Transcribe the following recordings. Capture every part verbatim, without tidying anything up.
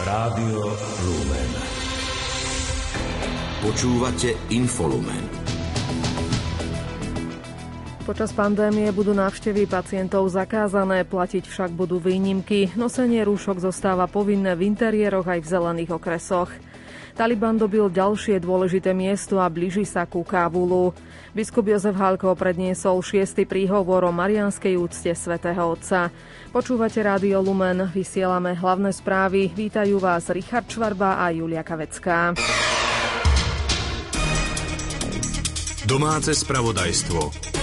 Rádio Lumen. Počúvate Infolumen. Počas pandémie budú návštevy pacientov zakázané, platiť však budú výnimky. Nosenie rúšok zostáva povinné v interiéroch aj v zelených okresoch. Taliban dobil ďalšie dôležité miesto a blíži sa ku Kábulu. Biskup Jozef Hálko predniesol šiesty príhovor o mariánskej úcte svätého Otca. Počúvate Rádio Lumen, vysielame hlavné správy. Vítajú vás Richard Čvarba a Julia Kavecká. Domáce spravodajstvo.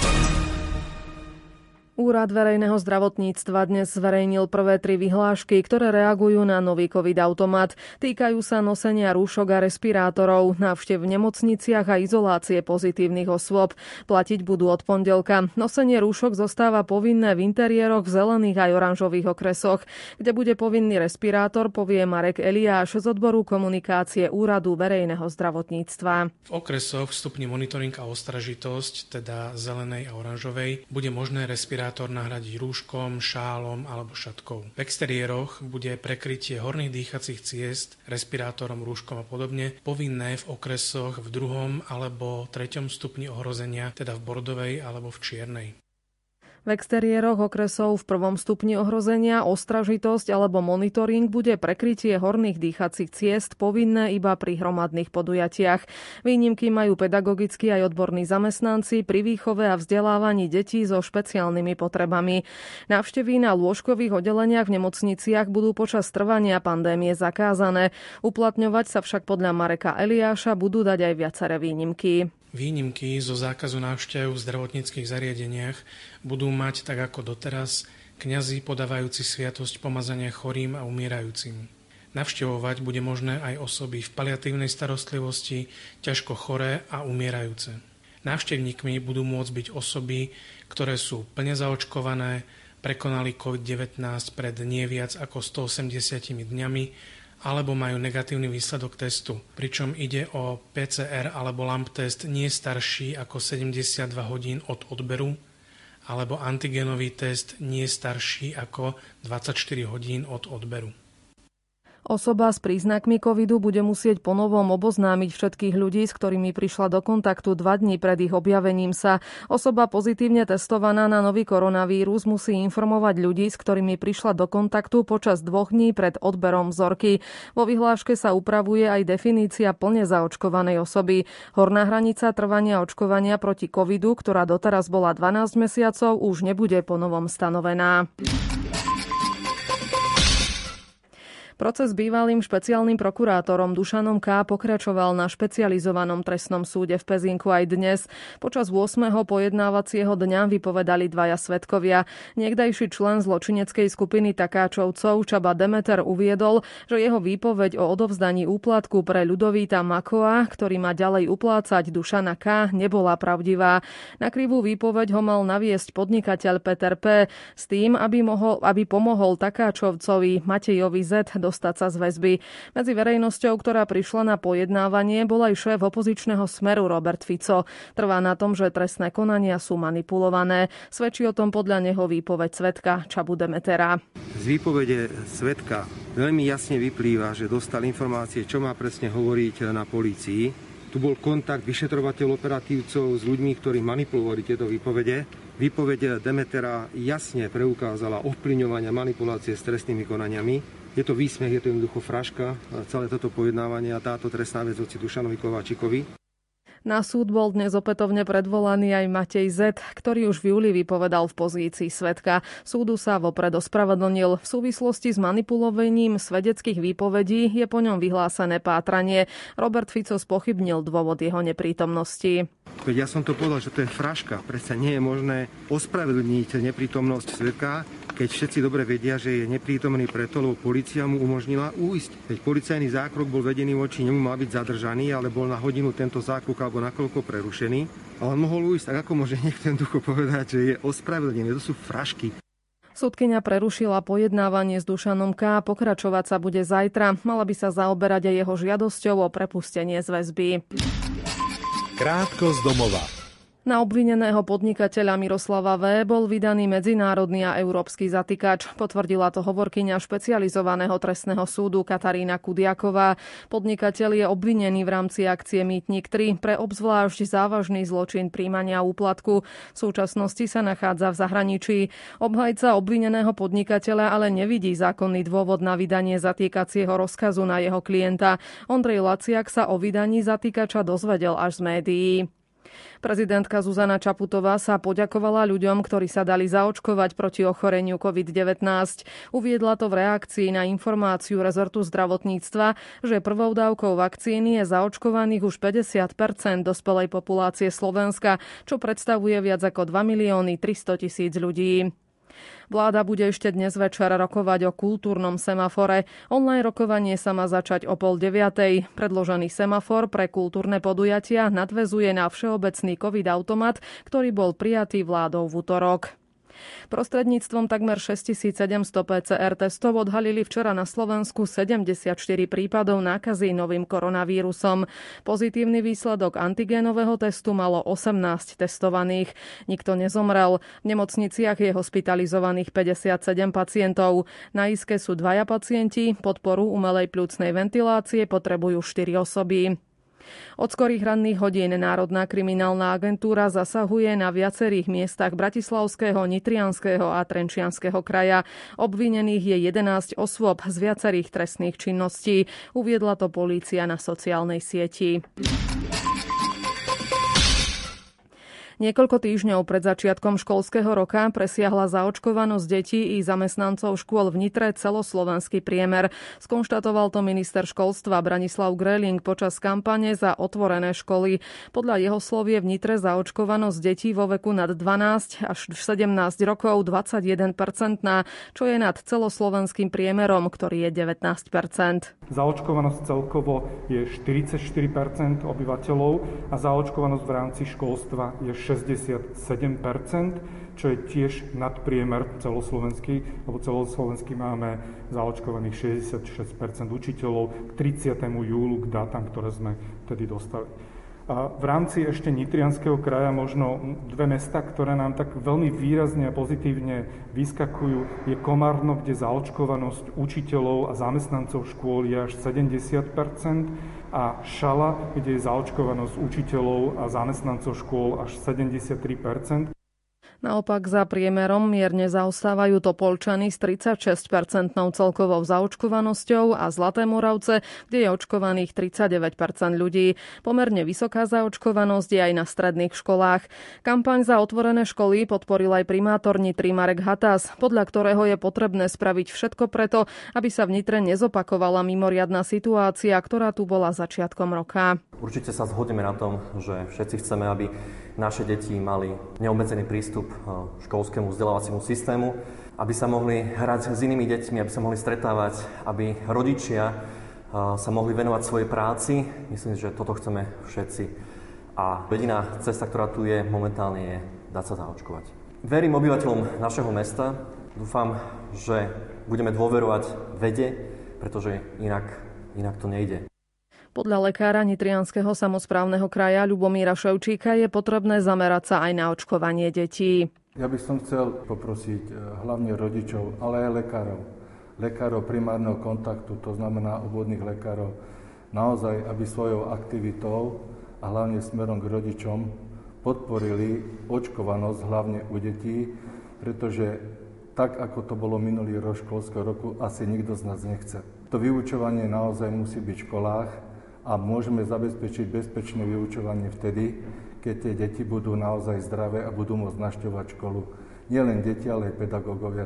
Úrad verejného zdravotníctva dnes zverejnil prvé tri vyhlášky, ktoré reagujú na nový COVID-automat. Týkajú sa nosenia rúšok a respirátorov, návštev v nemocniciach a izolácie pozitívnych osôb. Platiť budú od pondelka. Nosenie rúšok zostáva povinné v interiéroch v zelených aj oranžových okresoch. Kde bude povinný respirátor, povie Marek Eliáš z odboru komunikácie Úradu verejného zdravotníctva. V okresoch v stupni monitoring a ostražitosť, teda zelenej a oranžovej, bude možné respirátor nahradiť rúškom, šálom alebo šatkou. V exteriéroch bude prekrytie horných dýchacích ciest respirátorom, rúškom a podobne povinné v okresoch v druhom alebo treťom stupni ohrozenia, teda v bordovej alebo v čiernej. V exteriéroch okresov v prvom stupni ohrozenia ostražitosť alebo monitoring bude prekrytie horných dýchacích ciest povinné iba pri hromadných podujatiach. Výnimky majú pedagogickí aj odborní zamestnanci pri výchove a vzdelávaní detí so špeciálnymi potrebami. Návštevy na lôžkových oddeleniach v nemocniciach budú počas trvania pandémie zakázané. Uplatňovať sa však podľa Mareka Eliáša budú dať aj viaceré výnimky. Výnimky zo zákazu návštev v zdravotníckych zariadeniach budú mať, tak ako doteraz, kňazi podávajúci sviatosť pomazania chorým a umierajúcim. Navštevovať bude možné aj osoby v paliatívnej starostlivosti, ťažko choré a umierajúce. Návštevníkmi budú môcť byť osoby, ktoré sú plne zaočkované, prekonali covid devätnásť pred nie viac ako stoosemdesiatimi dňami, alebo majú negatívny výsledok testu, pričom ide o pé cé er alebo LAMP test nie starší ako sedemdesiatdva hodín od odberu, alebo antigenový test nie starší ako dvadsaťštyri hodín od odberu. Osoba s príznakmi covidu bude musieť ponovom oboznámiť všetkých ľudí, s ktorými prišla do kontaktu dva dni pred ich objavením sa. Osoba pozitívne testovaná na nový koronavírus musí informovať ľudí, s ktorými prišla do kontaktu počas dvoch dní pred odberom vzorky. Vo vyhláške sa upravuje aj definícia plne zaočkovanej osoby. Horná hranica trvania očkovania proti covidu, ktorá doteraz bola dvanásť mesiacov, už nebude ponovom stanovená. Proces bývalým špeciálnym prokurátorom Dušanom K. pokračoval na špecializovanom trestnom súde v Pezinku aj dnes. Počas ôsmeho pojednávacieho dňa vypovedali dvaja svedkovia. Niekdajší člen zločineckej skupiny Takáčovcov Csaba Demeter uviedol, že jeho výpoveď o odovzdaní úplatku pre Ľudovíta Makoa, ktorý má ďalej uplácať Dušana K., nebola pravdivá. Na krivú výpoveď ho mal naviesť podnikateľ Peter P. s tým, aby, mohol, aby pomohol Takáčovcovi Matejovi Z. dostať sa z väzby. Medzi verejnosťou, ktorá prišla na pojednávanie, bol aj šéf opozičného Smeru Robert Fico. Trvá na tom, že trestné konania sú manipulované. Svedčí o tom podľa neho výpoveď svedka Csabu Demetera. Z výpovede svedka veľmi jasne vyplýva, že dostal informácie, čo má presne hovoriť na polícii. Tu bol kontakt vyšetrovateľ operatívcov s ľuďmi, ktorí manipulovali tieto výpovede. Výpoveď Demetera jasne preukázala ovplyvňovanie manipulácie s trestnými konaniami. Je to výsmech, je to jednoducho fraška, celé toto pojednávanie a táto trestná vec voči Dušanovi Kováčikovi. Na súd bol dnes opätovne predvolaný aj Matej Z., ktorý už v júli vypovedal v pozícii svedka. Súdu sa vopred ospravedlnil. V súvislosti s manipulovaním svedeckých výpovedí je po ňom vyhlásené pátranie. Robert Fico spochybnil dôvod jeho neprítomnosti. Veď ja som to povedal, že to je fraška. Predsa nie je možné ospravedlniť neprítomnosť svedka, keď všetci dobre vedia, že je neprítomný preto, lebo polícia mu umožnila újsť. Veď policajný zákrok bol vedený voči nemu, mal byť zadržaný, ale bol na hodinu tento zákrok alebo nakoľko prerušený. Ale on mohol újsť, tak ako môže niekto jednoducho povedať, že je ospravedlnený. To sú frašky. Sudkyňa prerušila pojednávanie s Dušanom K. Pokračovať sa bude zajtra. Mala by sa zaoberať aj jeho žiadosťou o prepustenie z väzby. Krátko z domova. Na obvineného podnikateľa Miroslava V. bol vydaný medzinárodný a európsky zatýkač. Potvrdila to hovorkyňa špecializovaného trestného súdu Katarína Kudiaková. Podnikateľ je obvinený v rámci akcie Mýtnik tri pre obzvlášť závažný zločin príjmania úplatku. V súčasnosti sa nachádza v zahraničí. Obhajca obvineného podnikateľa ale nevidí zákonný dôvod na vydanie zatýkacieho rozkazu na jeho klienta. Ondrej Laciak sa o vydaní zatýkača dozvedel až z médií. Prezidentka Zuzana Čaputová sa poďakovala ľuďom, ktorí sa dali zaočkovať proti ochoreniu covid devätnásť. Uviedla to v reakcii na informáciu rezortu zdravotníctva, že prvou dávkou vakcíny je zaočkovaných už päťdesiat percent dospelej populácie Slovenska, čo predstavuje viac ako dva milióny tristotisíc ľudí. Vláda bude ešte dnes večer rokovať o kultúrnom semafore. Online rokovanie sa má začať o pol deviatej. Predložený semafor pre kultúrne podujatia nadväzuje na všeobecný covid-automat, ktorý bol prijatý vládou v utorok. Prostredníctvom takmer šesťtisícsedemsto pé cé er testov odhalili včera na Slovensku sedemdesiatštyri prípadov nákazy novým koronavírusom. Pozitívny výsledok antigénového testu malo osemnásť testovaných. Nikto nezomrel. V nemocniciach je hospitalizovaných päťdesiatsedem pacientov. Na iske sú dvaja pacienti. Podporu umelej pľúcnej ventilácie potrebujú štyri osoby. Od skorých ranných hodín Národná kriminálna agentúra zasahuje na viacerých miestach bratislavského, nitrianskeho a trenčianskeho kraja. Obvinených je jedenásť osôb z viacerých trestných činností. Uviedla to polícia na sociálnej sieti. Niekoľko týždňov pred začiatkom školského roka presiahla zaočkovanosť detí i zamestnancov škôl v Nitre celoslovenský priemer. Skonštatoval to minister školstva Branislav Greling počas kampane za otvorené školy. Podľa jeho slov je v Nitre zaočkovanosť detí vo veku nad dvanásť až sedemnásť rokov dvadsaťjeden percent, čo je nad celoslovenským priemerom, ktorý je devätnásť percent. Zaočkovanosť celkovo je štyridsaťštyri percent obyvateľov a zaočkovanosť v rámci školstva je šesťdesiatsedem percent, čo je tiež nadpriemer celoslovenský, lebo celoslovenský máme zaočkovaných šesťdesiatšesť percent učiteľov k tridsiatemu júlu k dátam, ktoré sme vtedy dostali. A v rámci ešte Nitrianskeho kraja možno dve mesta, ktoré nám tak veľmi výrazne a pozitívne vyskakujú, je Komárno, kde zaočkovanosť učiteľov a zamestnancov škôl je až sedemdesiat percent a Šala, kde je zaočkovanosť učiteľov a zamestnancov škôl až sedemdesiattri percent. Naopak za priemerom mierne zaostávajú Topolčany s tridsaťšesť percentnou celkovou zaočkovanosťou a Zlaté Moravce, kde je očkovaných tridsaťdeväť percent ľudí. Pomerne vysoká zaočkovanosť je aj na stredných školách. Kampaň za otvorené školy podporil aj primátor Nitry Marek Hatas, podľa ktorého je potrebné spraviť všetko preto, aby sa v Nitre nezopakovala mimoriadna situácia, ktorá tu bola začiatkom roka. Určite sa zhodneme na tom, že všetci chceme, aby naše deti mali neobmedzený prístup k školskému vzdelávaciemu systému, aby sa mohli hrať s inými deťmi, aby sa mohli stretávať, aby rodičia sa mohli venovať svojej práci. Myslím, že toto chceme všetci. A jediná cesta, ktorá tu je momentálne, je dať sa zaočkovať. Verím obyvateľom našeho mesta. Dúfam, že budeme dôverovať vede, pretože inak, inak to nejde. Podľa lekára Nitrianskeho samosprávneho kraja Ľubomíra Ševčíka je potrebné zamerať sa aj na očkovanie detí. Ja by som chcel poprosiť hlavne rodičov, ale aj lekárov. Lekárov primárneho kontaktu, to znamená obvodných lekárov, naozaj, aby svojou aktivitou a hlavne smerom k rodičom podporili očkovanosť hlavne u detí, pretože tak, ako to bolo minulý rok školského roku, asi nikto z nás nechce. To vyučovanie naozaj musí byť v školách, a môžeme zabezpečiť bezpečné vyučovanie vtedy, keď tie deti budú naozaj zdravé a budú môcť navštevovať školu. Nielen deti, ale aj pedagógovia.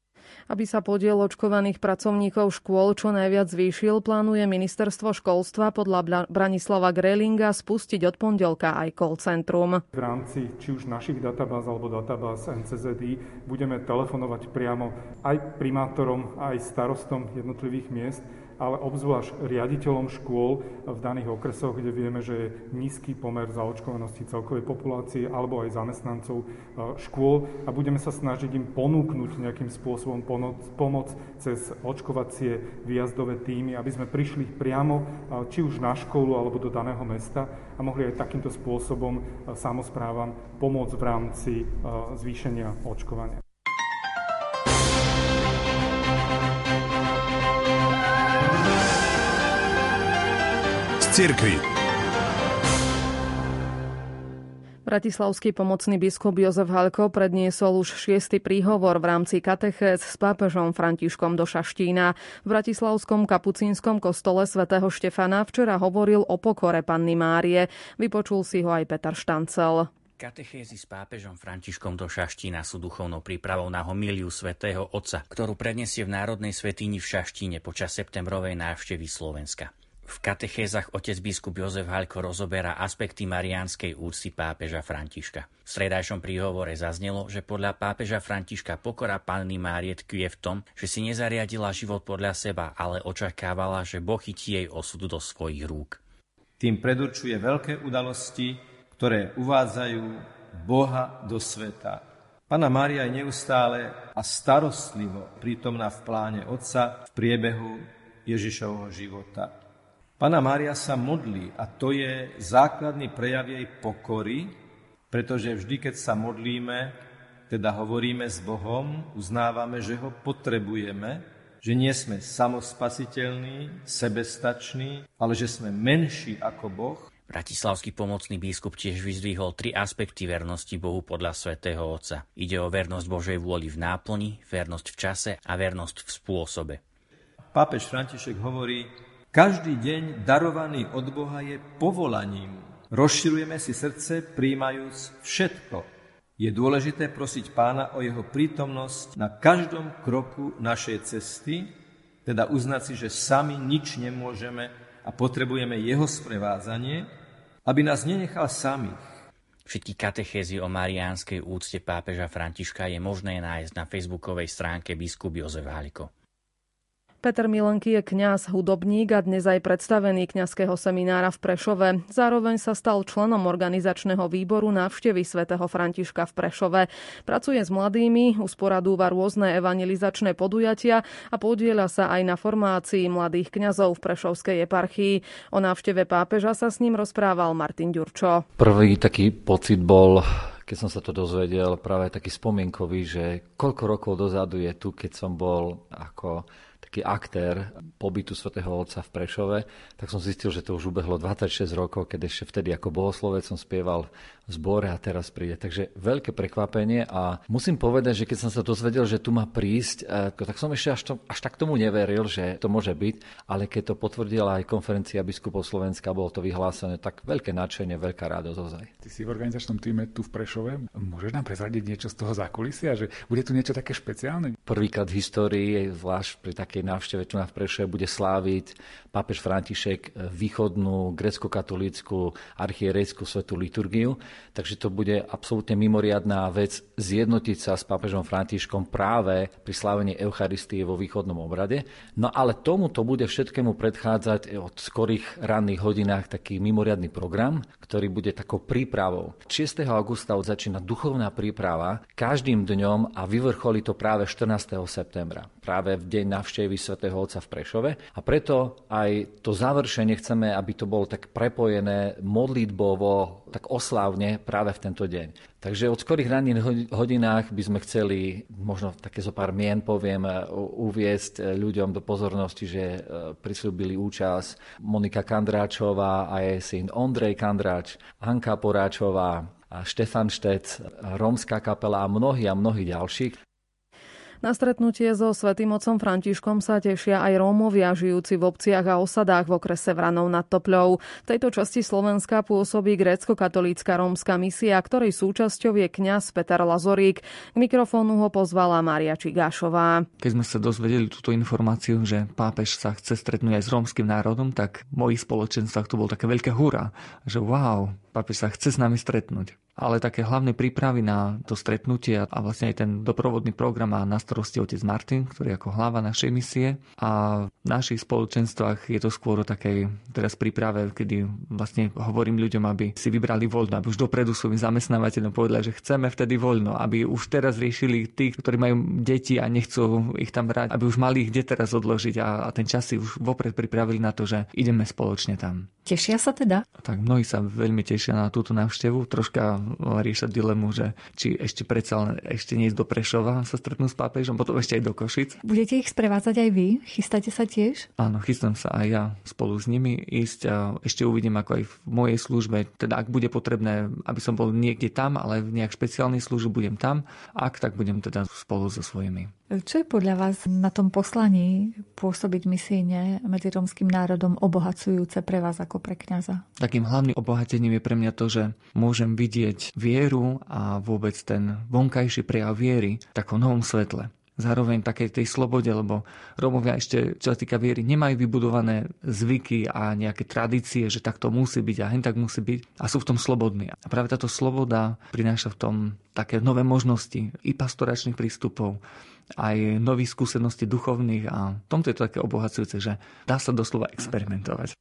Aby sa podiel očkovaných pracovníkov škôl čo najviac zvýšil, plánuje ministerstvo školstva podľa Branislava Grelinga spustiť od pondelka aj call centrum. V rámci či už našich databáz alebo databáz en cé zet í budeme telefonovať priamo aj primátorom, aj starostom jednotlivých miest, ale obzvlášť riaditeľom škôl v daných okresoch, kde vieme, že je nízky pomer zaočkovanosti celkovej populácie alebo aj zamestnancov škôl a budeme sa snažiť im ponúknuť nejakým spôsobom pomoc cez očkovacie výjazdové tímy, aby sme prišli priamo či už na školu alebo do daného mesta a mohli aj takýmto spôsobom samosprávam pomôcť v rámci zvýšenia očkovania. Cirkvi. Bratislavský pomocný biskup Jozef Haľko predniesol už šiesty príhovor v rámci katechéz s pápežom Františkom do Šaštína. V bratislavskom kapucínskom kostole svätého Štefana včera hovoril o pokore Panny Márie. Vypočul si ho aj Peter Štancel. Katechézy s pápežom Františkom do Šaštína sú duchovnou prípravou na homíliu svätého Otca, ktorú predniesie v Národnej svätyni v Šaštíne počas septembrovej návštevy Slovenska. V katechézach otec biskup Jozef Haľko rozoberá aspekty mariánskej úcty pápeža Františka. V stredajšom príhovore zaznelo, že podľa pápeža Františka pokora Panny Márie tkvie v tom, že si nezariadila život podľa seba, ale očakávala, že Boh chytí jej osud do svojich rúk. Tým predurčuje veľké udalosti, ktoré uvádzajú Boha do sveta. Panna Mária je neustále a starostlivo prítomná v pláne Otca v priebehu Ježišovho života. Panna Mária sa modlí a to je základný prejav jej pokory, pretože vždy, keď sa modlíme, teda hovoríme s Bohom, uznávame, že ho potrebujeme, že nie sme samospasiteľní, sebestační, ale že sme menší ako Boh. Bratislavský pomocný biskup tiež vyzdvihol tri aspekty vernosti Bohu podľa svätého Otca. Ide o vernosť Božej vôli v náplni, vernosť v čase a vernosť v spôsobe. Pápež František hovorí, každý deň darovaný od Boha je povolaním. Rozširujeme si srdce, prijímajúc všetko. Je dôležité prosiť Pána o jeho prítomnosť na každom kroku našej cesty, teda uznať si, že sami nič nemôžeme a potrebujeme jeho sprevádzanie, aby nás nenechal samých. Všetky katechézy o mariánskej úcte pápeža Františka je možné nájsť na facebookovej stránke biskup Jozef Haľko. Peter Milenky je kňaz, hudobník a dnes aj predstavený kňazského seminára v Prešove. Zároveň sa stal členom organizačného výboru návštevy svätého Františka v Prešove. Pracuje s mladými, usporadúva rôzne evangelizačné podujatia a podieľa sa aj na formácii mladých kňazov v Prešovskej eparchii. O návšteve pápeža sa s ním rozprával Martin Ďurčo. Prvý taký pocit bol, keď som sa to dozvedel, práve taký spomienkový, že koľko rokov dozadu je tu, keď som bol ako taký aktér pobytu svätého Otca v Prešove, tak som zistil, že to už ubehlo dvadsaťšesť rokov, keď ešte vtedy ako bohoslovec som spieval v zbore a teraz príde. Takže veľké prekvapenie a musím povedať, že keď som sa dozvedel, že tu má prísť, tak som ešte až, to, až tak tomu neveril, že to môže byť, ale keď to potvrdila aj konferencia biskupov Slovenska, bolo to vyhlásené, tak veľké nadšenie, veľká radosť ozaj. Ty si v organizačnom týme tu v Prešove. Môžeš nám prezradiť niečo z toho zákulisia, že bude tu niečo také špeciálne? Prvýkrát v histórii, zvlášť pri takej návšteve tu na v Prešove, bude sláviť pápež František východnú grécko-katolícku archierejskú svätú liturgiu. Takže to bude absolútne mimoriadná vec zjednotiť sa s pápežom Františkom práve pri slávení Eucharistie vo východnom obrade. No ale tomuto bude všetkému predchádzať od skorých ranných hodinách taký mimoriadny program, ktorý bude takou prípravou. šiesteho augusta začína duchovná príprava každým dňom a vyvrcholí to práve štrnásteho septembra. Práve v deň návštevy svätého Otca v Prešove. A preto aj to završenie chceme, aby to bolo tak prepojené modlitbovo, tak oslávne práve v tento deň. Takže od skorých ranných hodinách by sme chceli, možno také zo pár mien poviem, uviesť ľuďom do pozornosti, že prisľúbili účasť Monika Kandráčová a jej syn Ondrej Kandráč, Hanka Poráčová, Štefan Štec, rómska kapela a mnohí a mnohí ďalší. Na stretnutie so svätým otcom Františkom sa tešia aj Rómovia žijúci v obciach a osadách v okrese Vranov nad Topľou. V tejto časti Slovenska pôsobí grécko-katolícka rómska misia, ktorej súčasťou je kňaz Peter Lazorík. K mikrofónu ho pozvala Mária Čigášová. Keď sme sa dozvedeli túto informáciu, že pápež sa chce stretnúť aj s rómskym národom, tak v mojich spoločenstvách to bol také veľké hurá, že wow, pápež sa chce s nami stretnúť. ale také hlavné prípravy na to stretnutie a vlastne aj ten doprovodný program má na starosti otec Martin, ktorý je ako hlava našej misie, a v našich spoločenstvách je to skôr o takej teraz príprave, kedy vlastne hovorím ľuďom, aby si vybrali voľno, aby už dopredu svojim zamestnávateľom povedali, že chceme vtedy voľno, aby už teraz riešili tí, ktorí majú deti a nechcú ich tam brať, aby už mali ich kde teraz odložiť a, a ten čas si už vopred pripravili na to, že ideme spoločne tam. Tešia sa teda? Tak mnohí sa veľmi tešia na túto návštevu. Troška riešia dilemu, že či ešte predsa len ešte nie ísť do Prešova sa stretnú s pápežom, potom ešte aj do Košic. Budete ich sprevádzať aj vy? Chystáte sa tiež? Áno, chystám sa aj ja spolu s nimi ísť a ešte uvidím, ako aj v mojej službe, teda ak bude potrebné, aby som bol niekde tam, ale v nejak špeciálnej službe budem tam. Ak, tak budem teda spolu so svojimi. Čo je podľa vás na tom poslaní pôsobiť misijne medzi rómskym národom obohacujúce pre vás ako pre kňaza? Takým hlavným obohatením je pre mňa to, že môžem vidieť vieru a vôbec ten vonkajší prejav viery v takom novom svetle. Zároveň takej tej slobode, lebo Rómovia ešte, čo sa týka viery, nemajú vybudované zvyky a nejaké tradície, že tak to musí byť a hen tak musí byť a sú v tom slobodní. A práve táto sloboda prináša v tom také nové možnosti i pastoračných prístupov, aj nových skúseností duchovných a v tomto je to také obohacujúce, že dá sa doslova experimentovať.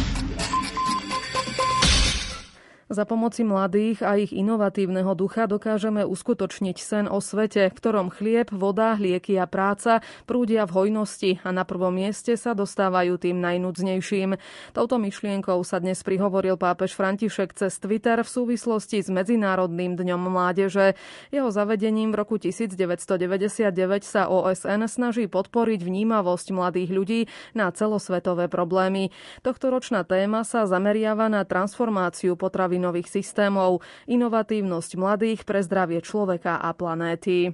Za pomoci mladých a ich inovatívneho ducha dokážeme uskutočniť sen o svete, v ktorom chlieb, voda, lieky a práca prúdia v hojnosti a na prvom mieste sa dostávajú tým najnudznejším. Touto myšlienkou sa dnes prihovoril pápež František cez Twitter v súvislosti s Medzinárodným dňom mládeže. Jeho zavedením v roku devätnásťstodeväťdesiatdeväť sa ó es en snaží podporiť vnímavosť mladých ľudí na celosvetové problémy. Tohtoročná téma sa zameriava na transformáciu potravy nových systémov, inovatívnosť mladých pre zdravie človeka a planéty.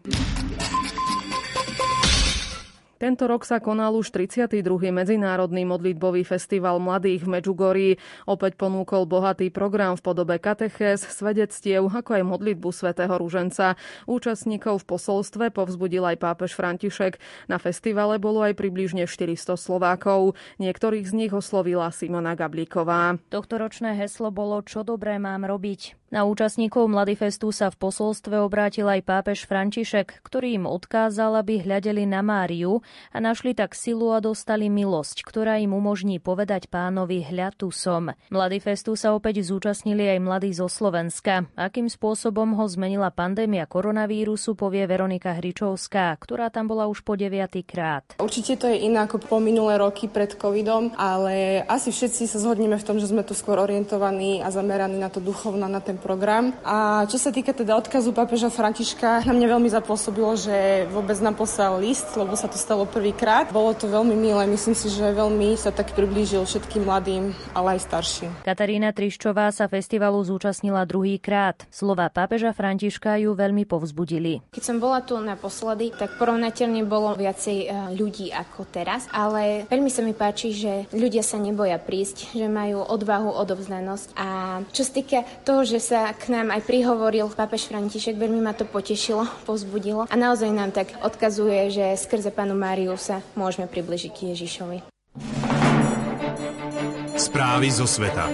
Tento rok sa konal už tridsiaty druhý Medzinárodný modlitbový festival mladých v Medžugorí. Opäť ponúkol bohatý program v podobe katechéz, svedectiev, ako aj modlitbu svätého Ruženca. Účastníkov v posolstve povzbudil aj pápež František. Na festivale bolo aj približne štyristo Slovákov. Niektorých z nich oslovila Simona Gablíková. Tohtoročné heslo bolo Čo dobré mám robiť. Na účastníkov Mladifestu sa v posolstve obrátil aj pápež František, ktorý im odkázal, aby hľadeli na Máriu a našli tak silu a dostali milosť, ktorá im umožní povedať Pánovi hľa tu som. Mladifestu sa opäť zúčastnili aj mladí zo Slovenska. Akým spôsobom ho zmenila pandémia koronavírusu, povie Veronika Hričovská, ktorá tam bola už po deviaty krát. Určite to je iné ako po minulé roky pred covidom, ale asi všetci sa zhodneme v tom, že sme tu skôr orientovaní a zameraní na to duchovno, na ten program. A čo sa týka teda odkazu pápeža Františka, na mňa veľmi zapôsobilo, že vôbec nám poslal list, lebo sa to stalo prvýkrát. Bolo to veľmi milé, myslím si, že veľmi sa tak priblížil všetkým mladým, ale aj starším. Katarína Triščová sa festivalu zúčastnila druhýkrát. Slová pápeža Františka ju veľmi povzbudili. Keď som bola tu naposledy, tak porovnateľne bolo viacej ľudí ako teraz, ale veľmi sa mi páči, že ľudia sa neboja prísť, že majú odvahu, odovzdanosť. A čo sa týka toho, že sa k nám aj prihovoril pápež František, veľmi ma to potešilo, povzbudilo a naozaj nám tak odkazuje, že skrze Pannu Máriu sa môžeme približiť k Ježišovi. Správy zo sveta.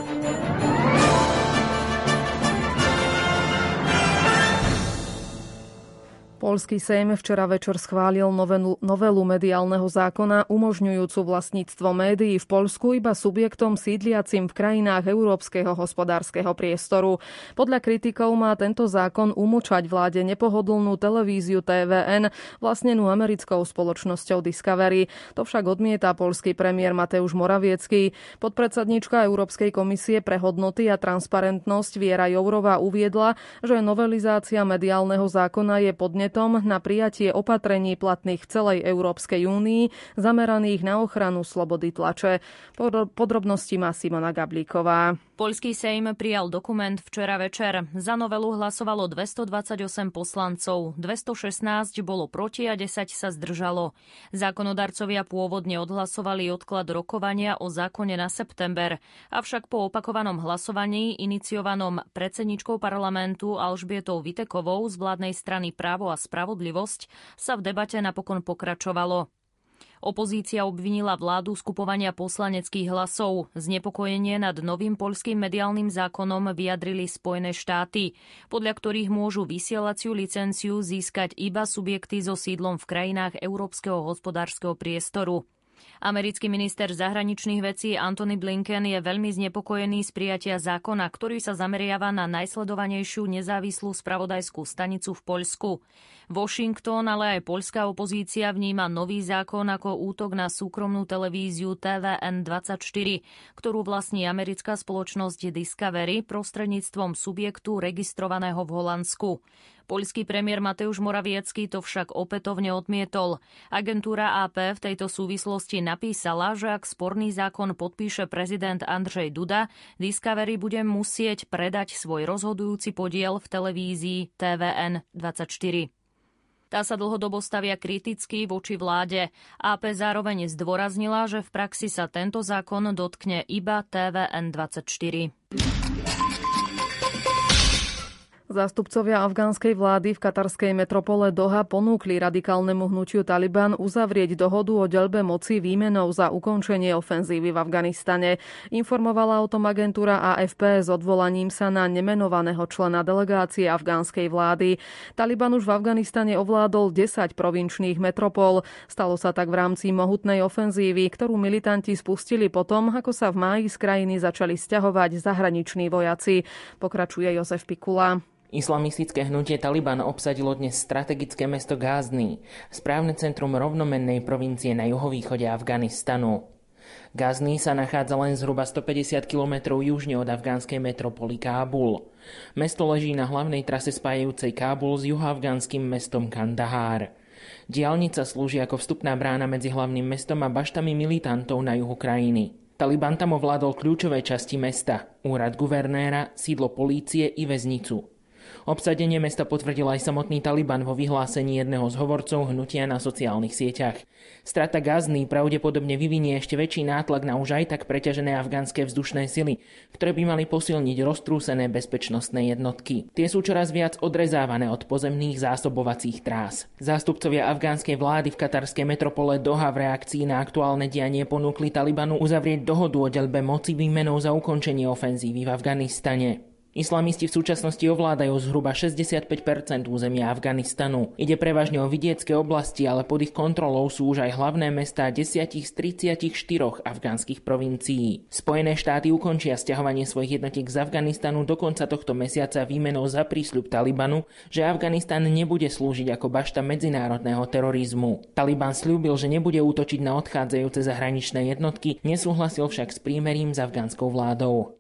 Poľský Sejm včera večer schválil novelu, novelu mediálneho zákona umožňujúcu vlastníctvo médií v Poľsku iba subjektom sídliacim v krajinách Európskeho hospodárskeho priestoru. Podľa kritikov má tento zákon umlčať vláde nepohodlnú televíziu té vé en, vlastnenú americkou spoločnosťou Discovery. To však odmieta poľský premiér Mateusz Morawiecký. Podpredsedníčka Európskej komisie pre hodnoty a transparentnosť Viera Jourová uviedla, že novelizácia mediálneho zákona je podnet na prijatie opatrení platných v celej Európskej únii zameraných na ochranu slobody tlače. Podrobnosti má Simona Gablíková. Poľský Sejm prijal dokument včera večer. Za novelu hlasovalo dvestodvadsaťosem poslancov, dvestošestnásť bolo proti a desať sa zdržalo. Zákonodarcovia pôvodne odhlasovali odklad rokovania o zákone na september, avšak po opakovanom hlasovaní iniciovanom predsedničkou parlamentu Alžbietou Vitekovou z vládnej strany Právo a spravodlivosť sa v debate napokon pokračovalo. Opozícia obvinila vládu z kupovania poslaneckých hlasov. Znepokojenie nad novým poľským mediálnym zákonom vyjadrili Spojené štáty, podľa ktorých môžu vysielaciu licenciu získať iba subjekty so sídlom v krajinách Európskeho hospodárskeho priestoru. Americký minister zahraničných vecí Antony Blinken je veľmi znepokojený z prijatia zákona, ktorý sa zameriava na najsledovanejšiu nezávislú spravodajskú stanicu v Poľsku. Washington, ale aj poľská opozícia vníma nový zákon ako útok na súkromnú televíziu té vé en dvadsaťštyri, ktorú vlastní americká spoločnosť Discovery prostredníctvom subjektu registrovaného v Holandsku. Poľský premiér Mateusz Morawiecký to však opätovne odmietol. Agentúra á pé v tejto súvislosti napísala, že ak sporný zákon podpíše prezident Andrzej Duda, Discovery bude musieť predať svoj rozhodujúci podiel v televízii té vé en dvadsaťštyri. Tá sa dlhodobo stavia kriticky voči vláde. á pé zároveň zdôraznila, že v praxi sa tento zákon dotkne iba té vé en dvadsaťštyri. Zástupcovia afgánskej vlády v katarskej metropole Doha ponúkli radikálnemu hnutiu Taliban uzavrieť dohodu o deľbe moci výmenou za ukončenie ofenzívy v Afganistane. Informovala o tom agentúra á ef pé s odvolaním sa na nemenovaného člena delegácie afgánskej vlády. Taliban už v Afganistane ovládol desať provinčných metropol. Stalo sa tak v rámci mohutnej ofenzívy, ktorú militanti spustili potom, ako sa v máji z krajiny začali sťahovať zahraniční vojaci. Pokračuje Jozef Pikula. Islamistické hnutie Taliban obsadilo dnes strategické mesto Gázni, správne centrum rovnomennej provincie na juhovýchode Afganistanu. Gázni sa nachádza len zhruba stopäťdesiat kilometrov južne od afgánskej metropoly Kábul. Mesto leží na hlavnej trase spájajúcej Kábul s juhoafgánskym mestom Kandahár. Diaľnica slúži ako vstupná brána medzi hlavným mestom a baštami militantov na juhu krajiny. Taliban tam ovládol kľúčové časti mesta, úrad guvernéra, sídlo polície i väznicu. Obsadenie mesta potvrdil aj samotný Taliban vo vyhlásení jedného z hovorcov hnutia na sociálnych sieťach. Strata Gázni pravdepodobne vyvinie ešte väčší nátlak na už aj tak preťažené afgánske vzdušné sily, ktoré by mali posilniť roztrúsené bezpečnostné jednotky. Tie sú čoraz viac odrezávané od pozemných zásobovacích trás. Zástupcovia afgánskej vlády v katarskej metropole Doha v reakcii na aktuálne dianie ponúkli Talibanu uzavrieť dohodu o deľbe moci výmenou za ukončenie ofenzívy v Afganistane. Islamisti v súčasnosti ovládajú zhruba šesťdesiatpäť percent územia Afganistanu. Ide prevažne o vidiecké oblasti, ale pod ich kontrolou sú už aj hlavné mestá desiatich z tridsiatich štyroch afgánskych provincií. Spojené štáty ukončia sťahovanie svojich jednotiek z Afganistanu do konca tohto mesiaca výmenou za prísľub Talibanu, že Afganistan nebude slúžiť ako bašta medzinárodného terorizmu. Taliban sľúbil, že nebude útočiť na odchádzajúce zahraničné jednotky, nesúhlasil však s prímerím s afgánskou vládou.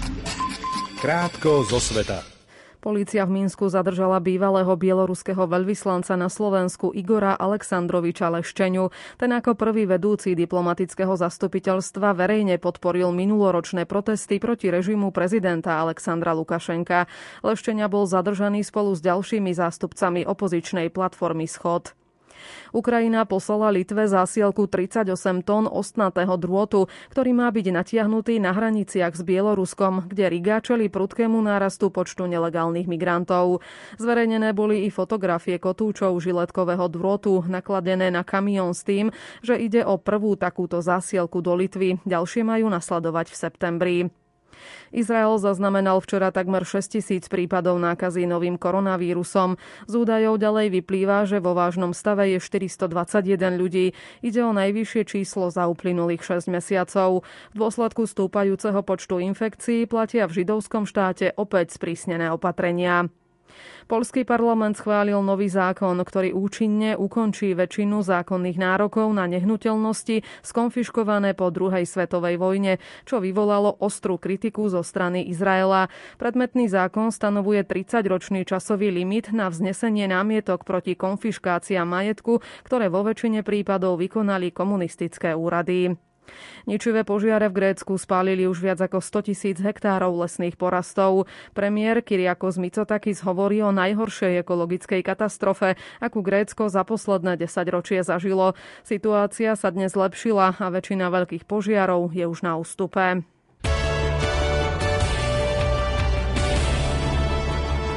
Krátko zo sveta. Polícia v Minsku zadržala bývalého bieloruského veľvyslanca na Slovensku Igora Aleksandroviča Leščeňu. Ten ako prvý vedúci diplomatického zastupiteľstva verejne podporil minuloročné protesty proti režimu prezidenta Alexandra Lukašenka. Leščeňa bol zadržaný spolu s ďalšími zástupcami opozičnej platformy Schod. Ukrajina poslala Litve zásielku tridsaťosem tón ostnatého drôtu, ktorý má byť natiahnutý na hraniciach s Bieloruskom, kde Riga čelí prudkému nárastu počtu nelegálnych migrantov. Zverejnené boli i fotografie kotúčov žiletkového drôtu, nakladené na kamión s tým, že ide o prvú takúto zásielku do Litvy. Ďalšie majú nasledovať v septembri. Izrael zaznamenal včera takmer šesťtisíc prípadov nákazy novým koronavírusom. Z údajov ďalej vyplýva, že vo vážnom stave je štyristodvadsaťjeden ľudí. Ide o najvyššie číslo za uplynulých šesť mesiacov. V dôsledku stúpajúceho počtu infekcií platia v židovskom štáte opäť sprísnené opatrenia. Poľský parlament schválil nový zákon, ktorý účinne ukončí väčšinu zákonných nárokov na nehnuteľnosti skonfiškované po druhej svetovej vojne, čo vyvolalo ostrú kritiku zo strany Izraela. Predmetný zákon stanovuje tridsaťročný časový limit na vznesenie námietok proti konfiškáciám majetku, ktoré vo väčšine prípadov vykonali komunistické úrady. Ničivé požiare v Grécku spálili už viac ako stotisíc hektárov lesných porastov. Premiér Kyriakos Mitsotakis hovorí o najhoršej ekologickej katastrofe, akú Grécko za posledné desaťročie zažilo. Situácia sa dnes zlepšila a väčšina veľkých požiarov je už na ústupe.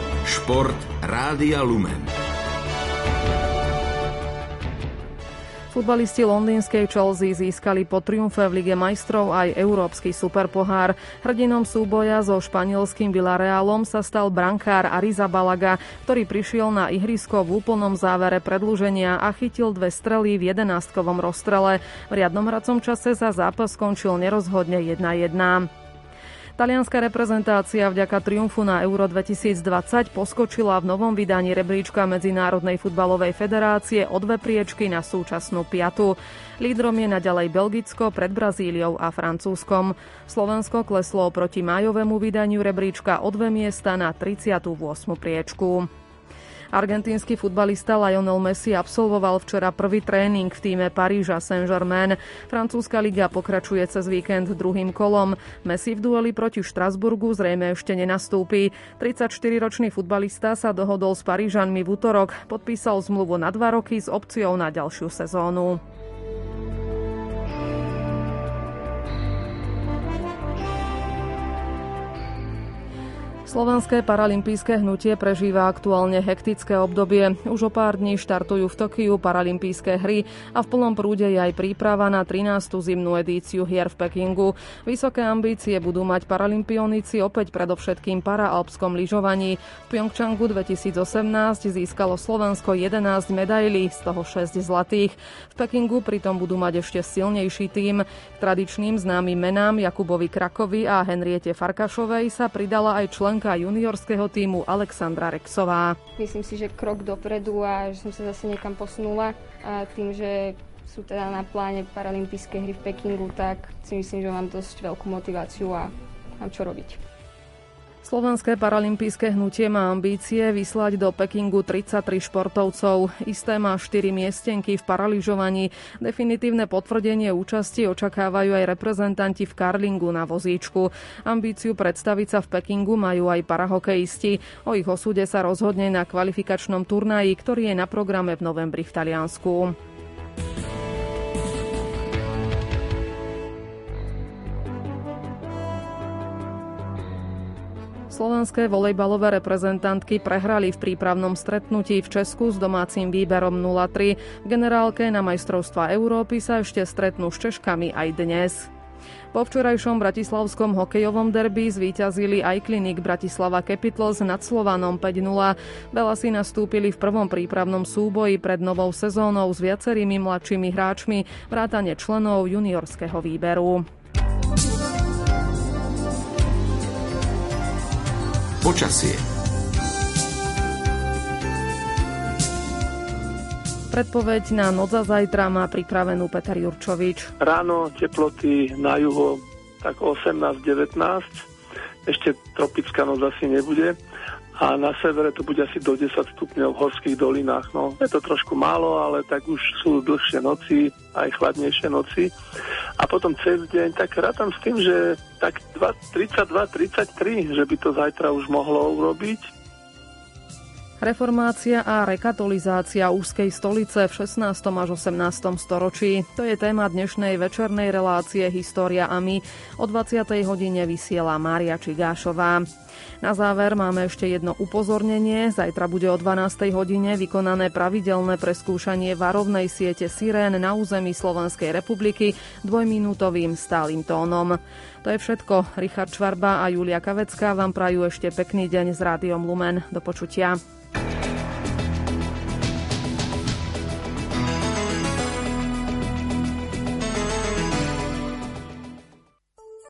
Šport Rádia Lumen. Futbalisti londýnskej Chelsea získali po triumfe v Lige majstrov aj Európsky superpohár. Hrdinom súboja so španielským Villarealom sa stal brankár Arrizabalaga, ktorý prišiel na ihrisko v úplnom závere predĺženia a chytil dve strely v jedenástkovom rozstrele. V riadnom hracom čase sa zápas skončil nerozhodne jedna jedna. Talianska reprezentácia vďaka triumfu na Euro dvetisícdvadsať poskočila v novom vydaní rebríčka Medzinárodnej futbalovej federácie o dve priečky na súčasnú piatu. Lídrom je naďalej Belgicko pred Brazíliou a Francúzskom. Slovensko kleslo proti májovému vydaniu rebríčka o dve miesta na tridsiatu ôsmu priečku. Argentínsky futbalista Lionel Messi absolvoval včera prvý tréning v tíme Paríža Saint-Germain. Francúzska liga pokračuje cez víkend druhým kolom. Messi v dueli proti Štrasburgu zrejme ešte nenastúpi. tridsaťštyriročný futbalista sa dohodol s Parížanmi v utorok. Podpísal zmluvu na dva roky s opciou na ďalšiu sezónu. Slovenské paralympijské hnutie prežíva aktuálne hektické obdobie. Už o pár dní štartujú v Tokiu paralympijské hry a v plnom prúde je aj príprava na trinástu zimnú edíciu hier v Pekingu. Vysoké ambície budú mať paralympionici opäť predovšetkým paraalpskom lyžovaní. V Pjongčangu dvetisícosemnásť získalo Slovensko jedenásť medailí, z toho šesť zlatých. V Pekingu pritom budú mať ešte silnejší tím. K tradičným známym menám Jakubovi Krakovi a Henriete Farkašovej sa pridala aj člen juniorského tímu Alexandra Rexová. Myslím si, že krok dopredu a že som sa zase niekam posunula. A tým, že sú teda na pláne paralympijské hry v Pekingu, tak si myslím, že mám dosť veľkú motiváciu a mám čo robiť. Slovenské paralympijské hnutie má ambície vyslať do Pekingu tridsaťtri športovcov. Isté má štyri miestenky v paralyžovaní. Definitívne potvrdenie účasti očakávajú aj reprezentanti v karlingu na vozíčku. Ambíciu predstaviť sa v Pekingu majú aj parahokejisti. O ich osude sa rozhodne na kvalifikačnom turnaji, ktorý je na programe v novembri v Taliansku. Slovenské volejbalové reprezentantky prehrali v prípravnom stretnutí v Česku s domácim výberom nula tri. V generálke na majstrovstvá Európy sa ešte stretnú s Češkami aj dnes. Po včerajšom bratislavskom hokejovom derby zvíťazili aj Klinik Bratislava Capitals nad Slovanom päť nula. Belasi nastúpili v prvom prípravnom súboji pred novou sezónou s viacerými mladšími hráčmi, vrátane členov juniorského výberu. Počasie. Predpoveď na noc a zajtra má pripravenú Peter Jurčovič. Ráno teploty na juho tak osemnásť devätnásť, ešte tropická noc asi nebude. A na severe to bude asi do desať stupňov v horských dolinách. No, je to trošku málo, ale tak už sú dlhšie noci, aj chladnejšie noci. A potom cez deň, tak rátam s tým, že tak tridsaťdva tridsaťtri, že by to zajtra už mohlo urobiť. Reformácia a rekatolizácia úzkej stolice v šestnástom až osemnástom storočí. To je téma dnešnej večernej relácie História a my. O dvadsiatej hodine vysiela Mária Čigášová. Na záver máme ešte jedno upozornenie. Zajtra bude o dvanástej hodine vykonané pravidelné preskúšanie varovnej siete sirén na území Slovenskej republiky dvojminútovým stálym tónom. To je všetko. Richard Čvarba a Julia Kavecká vám prajú ešte pekný deň s Rádiom Lumen. Do počutia.